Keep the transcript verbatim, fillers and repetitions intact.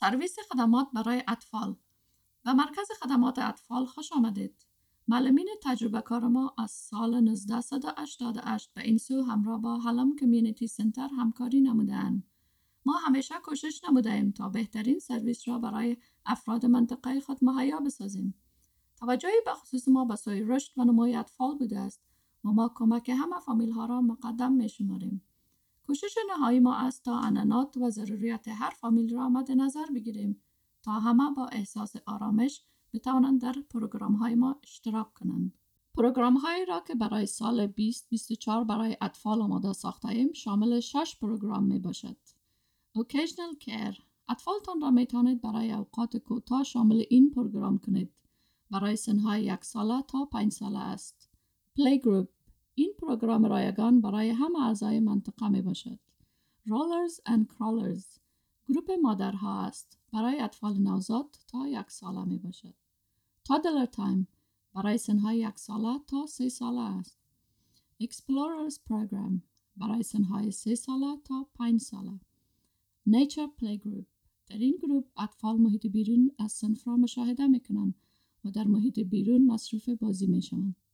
سرویس خدمات برای اطفال. به مرکز خدمات اطفال خوش آمدید. معلمین تجربه کار ما از سال نوزده هشتاد و هشت به این سو همراه با هلم کمیونیتی سنتر همکاری نمودند. ما همیشه کوشش نمودیم تا بهترین سرویس را برای افراد منطقه خود مهیا بسازیم. توجهی به خصوص ما به سوی رشد و نموی اطفال بوده است و ما کمک همه فامیل ها را مقدم می شماریم. کوشش نهایی ما است تا عنعنات و ضروریات هر فامیل را مد نظر بگیریم تا همه با احساس آرامش بتوانند در پروگرام های ما اشتراک کنند. پروگرام هایی را که برای سال بیست بیست و چهار برای اطفال آماده ساخته ایم شامل شش پروگرام می باشد. Occasional Care. اطفالتان را می توانید برای اوقات کوتاه شامل این پروگرام کنید. برای سنهای یک ساله تا پنج ساله است. Playgroup. این پروگرام رایگان برای همه اعضای منطقه می باشد. Rollers and Crawlers. گروپ مادرها است. برای اطفال نوزاد تا یک ساله می باشد. Toddler Time. برای سنهای یک ساله تا سه ساله است. Explorers Program. برای سنهای سه ساله تا پنج ساله. Nature Playgroup. در این گروپ اطفال محیط بیرون از صنف را مشاهده می کنند و در محیط بیرون مصروف بازی می شوند.